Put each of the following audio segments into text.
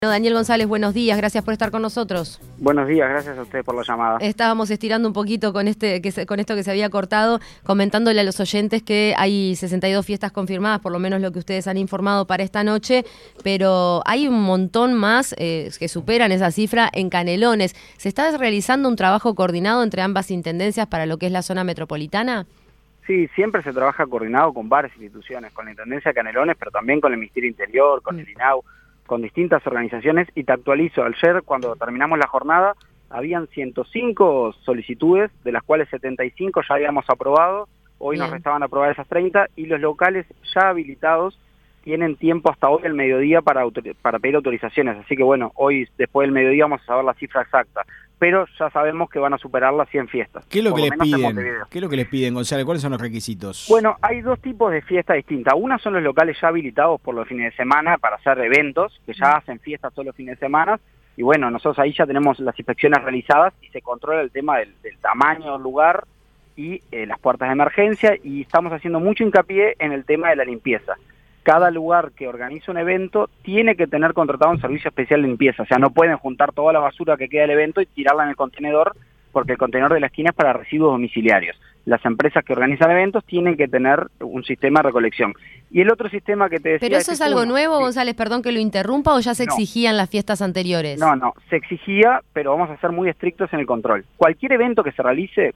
Daniel González, buenos días, gracias por estar con nosotros. Buenos días, gracias a ustedes por la llamada. Estábamos estirando un poquito con esto que se había cortado, comentándole a los oyentes que hay 62 fiestas confirmadas, por lo menos lo que ustedes han informado para esta noche, pero hay un montón más que superan esa cifra en Canelones. ¿Se está realizando un trabajo coordinado entre ambas intendencias para lo que es la zona metropolitana? Sí, siempre se trabaja coordinado con varias instituciones, con la Intendencia de Canelones, pero también con el Ministerio Interior, con el INAU, con distintas organizaciones, y te actualizo, ayer cuando terminamos la jornada habían 105 solicitudes, de las cuales 75 ya habíamos aprobado, hoy nos restaban aprobar esas 30, y los locales ya habilitados tienen tiempo hasta hoy al mediodía para pedir autorizaciones, así que bueno, hoy después del mediodía vamos a saber la cifra exacta, pero ya sabemos que van a superar las 100 fiestas. ¿Qué es lo que les piden? ¿Qué es lo que les piden, González? ¿Cuáles son los requisitos? Bueno, hay dos tipos de fiestas distintas. Una son los locales ya habilitados por los fines de semana para hacer eventos, que ya hacen fiestas todos los fines de semana, y bueno, nosotros ahí ya tenemos las inspecciones realizadas y se controla el tema del tamaño del lugar y las puertas de emergencia, y estamos haciendo mucho hincapié en el tema de la limpieza. Cada lugar que organiza un evento tiene que tener contratado un servicio especial de limpieza, o sea, no pueden juntar toda la basura que queda del evento y tirarla en el contenedor, porque el contenedor de la esquina es para residuos domiciliarios. Las empresas que organizan eventos tienen que tener un sistema de recolección. Y el otro sistema que te decía... ¿Pero eso es algo nuevo, sí, González, perdón que lo interrumpa, o ya se exigía en las fiestas anteriores? No, se exigía, pero vamos a ser muy estrictos en el control. Cualquier evento que se realice,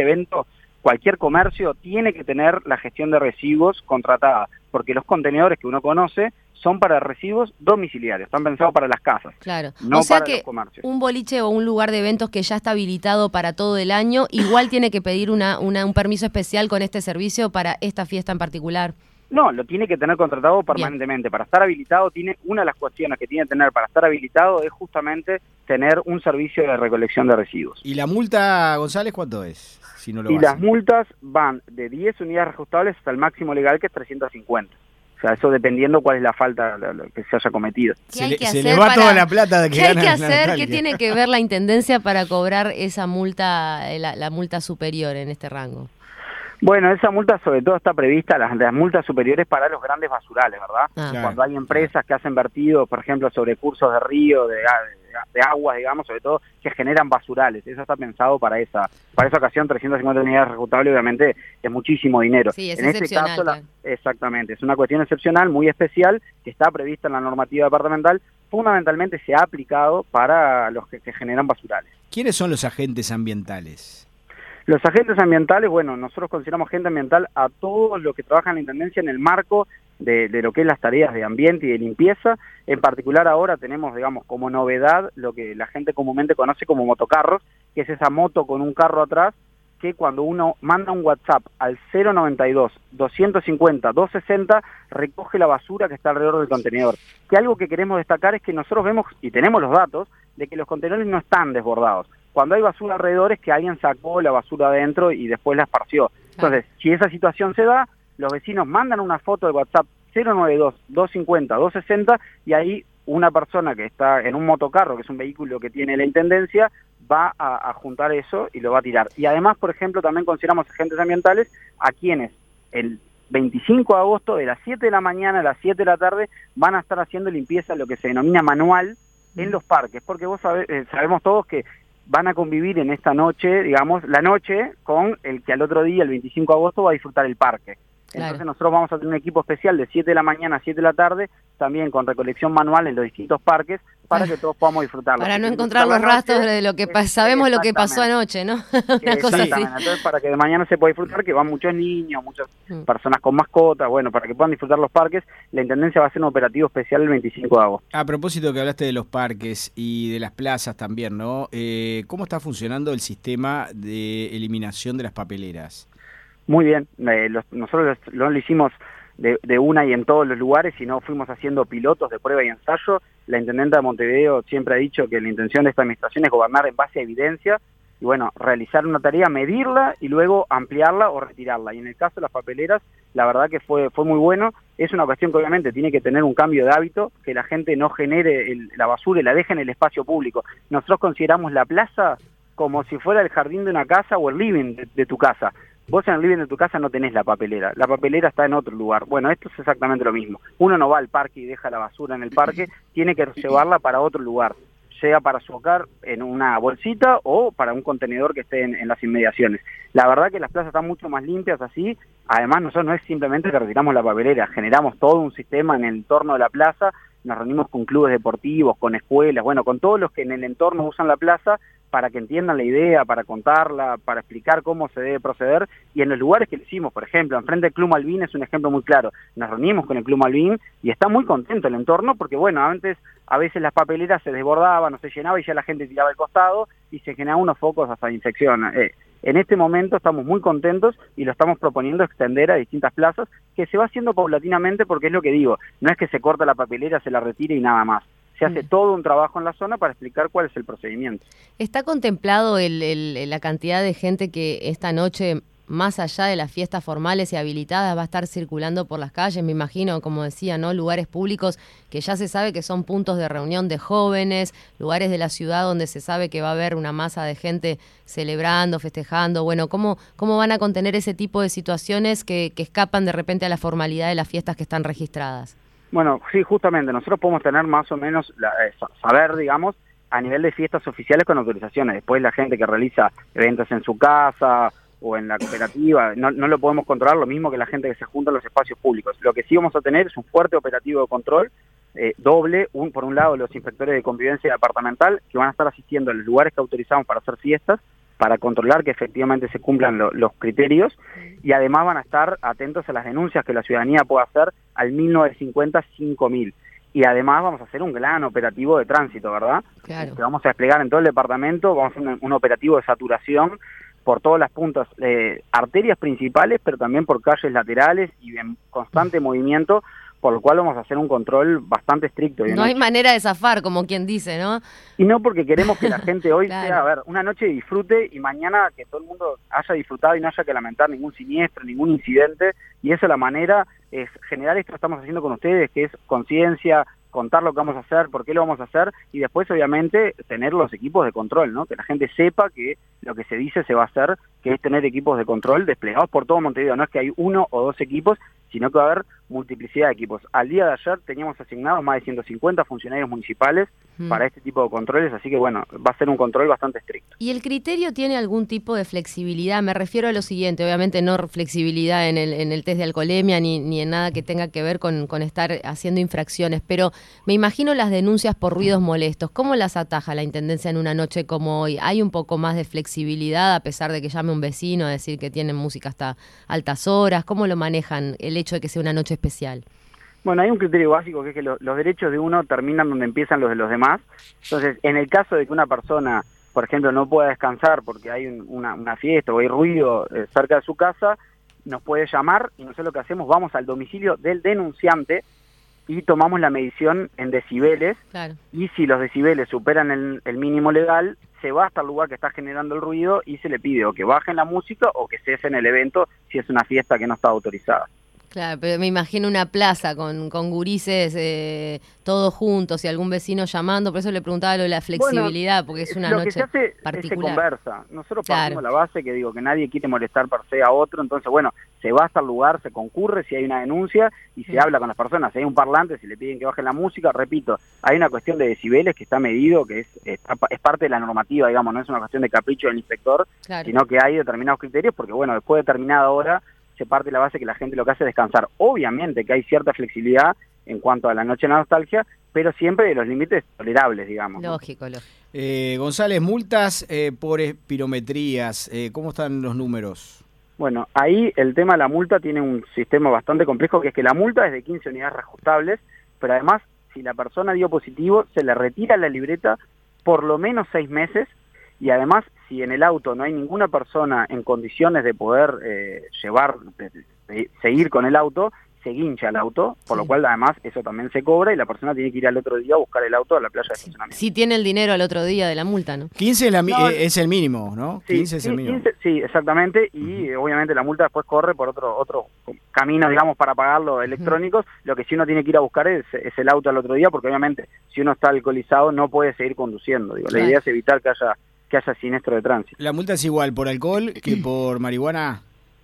cualquier comercio tiene que tener la gestión de residuos contratada, porque los contenedores que uno conoce son para residuos domiciliarios, están pensados para las casas, claro, no o sea para que los comercios. Un boliche o un lugar de eventos que ya está habilitado para todo el año, igual tiene que pedir un permiso especial con este servicio para esta fiesta en particular. No, lo tiene que tener contratado permanentemente. Bien. Para estar habilitado, una de las cuestiones que tiene que tener para estar habilitado es justamente tener un servicio de recolección de residuos. ¿Y la multa, González, cuánto es? Si no lo hacen. Las multas van de 10 unidades reajustables hasta el máximo legal, que es 350. O sea, eso dependiendo cuál es la falta que se haya cometido. Se le va toda la plata de que ¿Qué hay que ganan hacer? ¿Qué tiene que ver la Intendencia para cobrar esa multa, la multa superior en este rango? Bueno, esa multa sobre todo está prevista, las multas superiores para los grandes basurales, ¿verdad? Claro. Cuando hay empresas que hacen vertidos, por ejemplo, sobre cursos de río, de aguas, digamos, sobre todo, que generan basurales. Eso está pensado para esa ocasión. 350 unidades reajustables, obviamente, es muchísimo dinero. Sí, es en excepcional. Este caso, exactamente, es una cuestión excepcional, muy especial, que está prevista en la normativa departamental, fundamentalmente se ha aplicado para los que generan basurales. ¿Quiénes son los agentes ambientales? Los agentes ambientales, bueno, nosotros consideramos agente ambiental a todos los que trabajan en la Intendencia en el marco de lo que es las tareas de ambiente y de limpieza. En particular ahora tenemos, digamos, como novedad lo que la gente comúnmente conoce como motocarros, que es esa moto con un carro atrás, que cuando uno manda un WhatsApp al 092-250-260, recoge la basura que está alrededor del contenedor. Que algo que queremos destacar es que nosotros vemos, y tenemos los datos, de que los contenedores no están desbordados. Cuando hay basura alrededor es que alguien sacó la basura adentro y después la esparció. Entonces, si esa situación se da, los vecinos mandan una foto de WhatsApp 092-250-260 y ahí una persona que está en un motocarro, que es un vehículo que tiene la Intendencia, va a juntar eso y lo va a tirar. Y además, por ejemplo, también consideramos agentes ambientales a quienes el 25 de agosto de las 7 de la mañana a las 7 de la tarde van a estar haciendo limpieza, lo que se denomina manual, en los parques, porque vos sabemos todos que van a convivir en esta noche, digamos, la noche con el que al otro día, el 25 de agosto, va a disfrutar el parque. Entonces claro, nosotros vamos a tener un equipo especial de 7 de la mañana a 7 de la tarde, también con recolección manual en los distintos parques, para que todos podamos disfrutarlo. Para no encontrar los rastros de lo que sabemos lo que pasó anoche, ¿no? Una cosa así. Entonces, para que de mañana se pueda disfrutar, que van muchos niños, muchas personas con mascotas, bueno, para que puedan disfrutar los parques, la Intendencia va a hacer un operativo especial el 25 de agosto. A propósito que hablaste de los parques y de las plazas también, ¿no? ¿Cómo está funcionando el sistema de eliminación de las papeleras? Muy bien, nosotros lo hicimos de una y en todos los lugares, sino fuimos haciendo pilotos de prueba y ensayo. La intendenta de Montevideo siempre ha dicho que la intención de esta administración es gobernar en base a evidencia y bueno, realizar una tarea, medirla y luego ampliarla o retirarla. Y en el caso de las papeleras, la verdad que fue muy bueno. Es una cuestión que obviamente tiene que tener un cambio de hábito, que la gente no genere la basura y la deje en el espacio público. Nosotros consideramos la plaza como si fuera el jardín de una casa o el living de tu casa. Vos en el living de tu casa no tenés la papelera está en otro lugar. Bueno, esto es exactamente lo mismo. Uno no va al parque y deja la basura en el parque, tiene que llevarla para otro lugar, sea para su hogar en una bolsita o para un contenedor que esté en las inmediaciones. La verdad que las plazas están mucho más limpias así. Además, nosotros no es simplemente que retiramos la papelera, generamos todo un sistema en el entorno de la plaza, nos reunimos con clubes deportivos, con escuelas, bueno, con todos los que en el entorno usan la plaza para que entiendan la idea, para contarla, para explicar cómo se debe proceder, y en los lugares que lo hicimos, por ejemplo, enfrente del Club Malvin es un ejemplo muy claro, nos reunimos con el Club Malvin y está muy contento el entorno porque, bueno, antes a veces las papeleras se desbordaban o se llenaba y ya la gente tiraba al costado y se generaban unos focos hasta de infección. En este momento estamos muy contentos y lo estamos proponiendo extender a distintas plazas, que se va haciendo paulatinamente porque es lo que digo, no es que se corta la papelera, se la retire y nada más. Se hace todo un trabajo en la zona para explicar cuál es el procedimiento. ¿Está contemplado la cantidad de gente que esta noche, más allá de las fiestas formales y habilitadas, va a estar circulando por las calles? Me imagino, como decía, ¿no? Lugares públicos que ya se sabe que son puntos de reunión de jóvenes, lugares de la ciudad donde se sabe que va a haber una masa de gente celebrando, festejando. Bueno, ¿cómo van a contener ese tipo de situaciones que escapan de repente a la formalidad de las fiestas que están registradas? Bueno, sí, justamente, nosotros podemos tener más o menos, saber, digamos, a nivel de fiestas oficiales con autorizaciones. Después la gente que realiza eventos en su casa o en la cooperativa, no lo podemos controlar, lo mismo que la gente que se junta en los espacios públicos. Lo que sí vamos a tener es un fuerte operativo de control, doble, por un lado los inspectores de convivencia departamental, que van a estar asistiendo a los lugares que autorizamos para hacer fiestas, para controlar que efectivamente se cumplan los criterios, y además van a estar atentos a las denuncias que la ciudadanía pueda hacer al 1950-5000. Y además vamos a hacer un gran operativo de tránsito, ¿verdad? Claro. Que vamos a desplegar en todo el departamento, vamos a hacer un operativo de saturación por todas las puntas, arterias principales, pero también por calles laterales y en constante movimiento, por lo cual vamos a hacer un control bastante estricto. No hay manera de zafar, como quien dice, ¿no? Y no porque queremos que la gente hoy Claro. sea, a ver, una noche de disfrute y mañana que todo el mundo haya disfrutado y no haya que lamentar ningún siniestro, ningún incidente, y esa es la manera, es generar esto que estamos haciendo con ustedes, que es conciencia, contar lo que vamos a hacer, por qué lo vamos a hacer, y después obviamente tener los equipos de control, ¿no? Que la gente sepa que lo que se dice se va a hacer, que es tener equipos de control desplegados por todo Montevideo. No es que hay 1 o 2 equipos, sino que va a haber multiplicidad de equipos. Al día de ayer teníamos asignados más de 150 funcionarios municipales para este tipo de controles, así que bueno, va a ser un control bastante estricto. ¿Y el criterio tiene algún tipo de flexibilidad? Me refiero a lo siguiente, obviamente no flexibilidad en el test de alcoholemia ni en nada que tenga que ver con estar haciendo infracciones, pero me imagino las denuncias por ruidos molestos. ¿Cómo las ataja la Intendencia en una noche como hoy? ¿Hay un poco más de flexibilidad a pesar de que llame un vecino a decir que tienen música hasta altas horas? ¿Cómo lo manejan el hecho de que sea una noche especial? Bueno, hay un criterio básico que es que los derechos de uno terminan donde empiezan los de los demás. Entonces, en el caso de que una persona, por ejemplo, no pueda descansar porque hay una fiesta o hay ruido cerca de su casa, nos puede llamar y nosotros lo que hacemos, vamos al domicilio del denunciante y tomamos la medición en decibeles. Claro. Y si los decibeles superan el mínimo legal, se va hasta el lugar que está generando el ruido y se le pide o que bajen la música o que cesen el evento si es una fiesta que no está autorizada. Claro, pero me imagino una plaza con gurises todos juntos y algún vecino llamando, por eso le preguntaba lo de la flexibilidad, bueno, porque es una lo noche que se hace particular. se conversa. Nosotros Claro. partimos la base que digo que nadie quiere molestar per se a otro, entonces bueno, se va hasta el lugar, se concurre si hay una denuncia y se habla con las personas. Si hay un parlante, si le piden que bajen la música, repito, hay una cuestión de decibeles que está medido, que es parte de la normativa, digamos, no es una cuestión de capricho del inspector, Claro. sino que hay determinados criterios, porque bueno, después de determinada hora se parte de la base que la gente lo que hace es descansar. Obviamente que hay cierta flexibilidad en cuanto a la noche de nostalgia, pero siempre de los límites tolerables, digamos. Lógico. González, multas por espirometrías, ¿cómo están los números? Bueno, ahí el tema de la multa tiene un sistema bastante complejo, que es que la multa es de 15 unidades reajustables, pero además, si la persona dio positivo, se le retira la libreta por lo menos 6 meses, y además, si en el auto no hay ninguna persona en condiciones de poder seguir con el auto, se guincha el auto, por lo cual además eso también se cobra y la persona tiene que ir al otro día a buscar el auto a la playa de estacionamiento. Si tiene el dinero al otro día de la multa, ¿no? 15 es el mínimo, ¿no? Sí, 15 es el mínimo. 15, sí, exactamente, y obviamente la multa después corre por otro camino, digamos, para pagarlo electrónicos. Lo que sí uno tiene que ir a buscar es el auto al otro día, porque obviamente si uno está alcoholizado no puede seguir conduciendo. Digo, Claro. La idea es evitar que haya siniestro de tránsito. ¿La multa es igual por alcohol que por marihuana?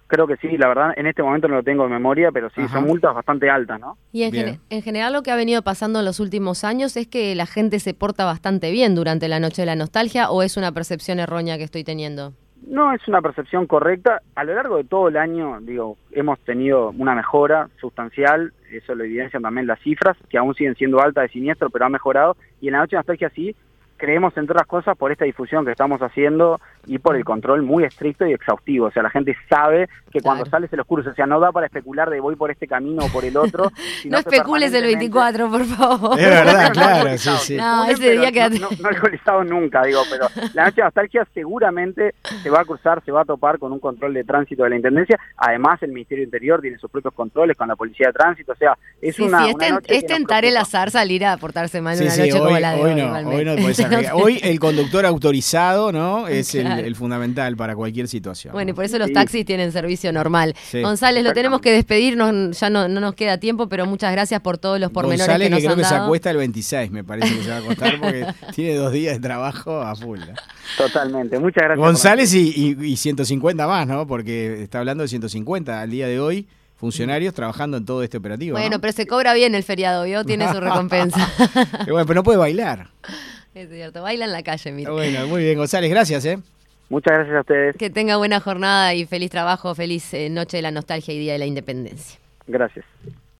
Creo que sí, la verdad, en este momento no lo tengo en memoria, pero sí, son multas bastante altas, ¿no? Y en general lo que ha venido pasando en los últimos años es que la gente se porta bastante bien durante la Noche de la Nostalgia, ¿o es una percepción errónea que estoy teniendo? No, es una percepción correcta. A lo largo de todo el año, hemos tenido una mejora sustancial, eso lo evidencian también las cifras, que aún siguen siendo altas de siniestro, pero ha mejorado, y en la Noche de Nostalgia sí, creemos, entre otras cosas, por esta difusión que estamos haciendo y por el control muy estricto y exhaustivo. O sea, la gente sabe que cuando sale se los cursos, o sea, no da para especular de voy por este camino o por el otro. No especules el 24, por favor. Es verdad, claro, sí. No, ese día quédate. No alcoholizado nunca, pero la Noche de Nostalgia seguramente se va a cruzar, se va a topar con un control de tránsito de la Intendencia. Además, el Ministerio del Interior tiene sus propios controles con la Policía de Tránsito. O sea, es una noche es tentar el azar salir a portarse mal una noche como la de hoy. Hoy no podés arriesgar. Hoy el conductor autorizado, ¿no? Es el fundamental para cualquier situación. Bueno, y por eso los taxis tienen servicio normal. Sí. González, lo tenemos que despedir, ya no nos queda tiempo, pero muchas gracias por todos los pormenores González, que nos han dado. González, que creo que se acuesta el 26, me parece que se va a acostar porque tiene 2 días de trabajo a full. Totalmente, muchas gracias. González y 150 más, ¿no? Porque está hablando de 150 al día de hoy. Funcionarios trabajando en todo este operativo. Bueno, ¿no? Pero se cobra bien el feriado, ¿vio? Tiene su recompensa. Bueno, pero no puede bailar. Es cierto, baila en la calle, mira. Bueno, muy bien, González, gracias, Muchas gracias a ustedes. Que tenga buena jornada y feliz trabajo, feliz Noche de la Nostalgia y Día de la Independencia. Gracias.